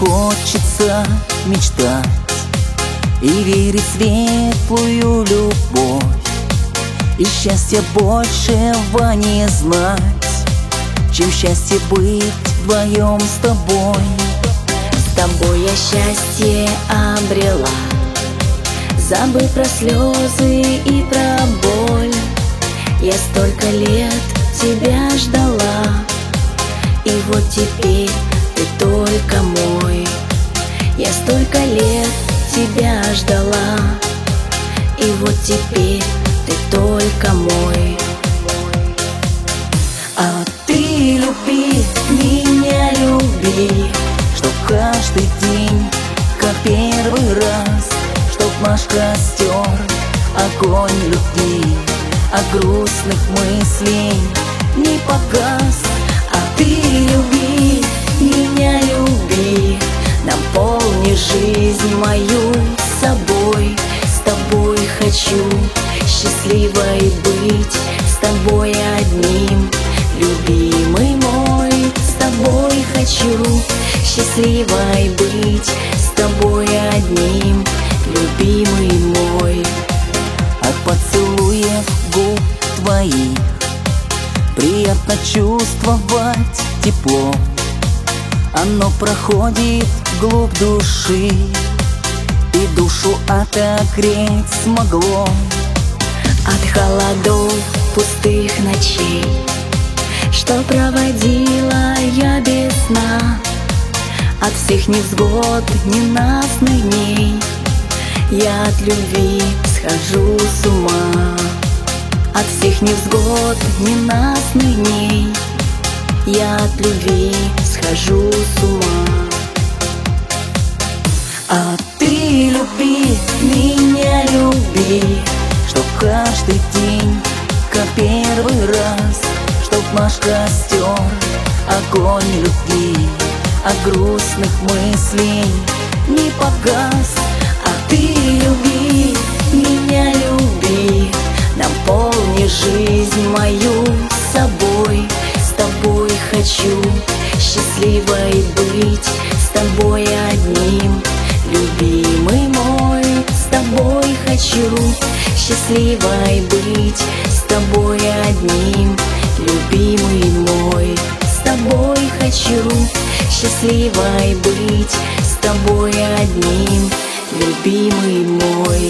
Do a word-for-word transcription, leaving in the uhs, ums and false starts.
хочется мечтать и верить в светлую любовь, и счастья большего не знать, чем счастье быть вдвоем с тобой. С тобой я счастье обрела, забыв про слезы и про боль. Я столько лет тебя ждала, и вот теперь ты только мой. Я столько лет тебя ждала, и вот теперь ты только мой. А ты люби, меня люби, чтоб каждый день, как первый раз, чтоб наш костер огонь любви от грустных мыслей не погас. А ты люби, меня люби, наполни жизнь мою собой. С тобой хочу счастливой быть, с тобой одним, любимый мой. С тобой хочу счастливой быть, с тобой одним, любимый мой. От поцелуев губ твоих приятно чувствовать тепло, оно проходит вглубь души и душу отогреть смогло. От холодов пустых ночей, что проводила я без сна, от всех невзгод ненастных дней, я от любви схожу с ума. От всех невзгод ненастных дней, я от любви схожу с ума. А ты люби, меня люби, чтоб каждый день, как первый раз, чтоб наш костер огонь любви от грустных мыслей не погас. А ты люби, меня люби, наполни жизнь мою собой. С тобой хочу счастливой быть, с тобой одним, любимый мой. С тобой хочу счастливой быть, с тобой одним, любимый мой. С тобой хочу счастливой быть, с тобой одним, любимый мой.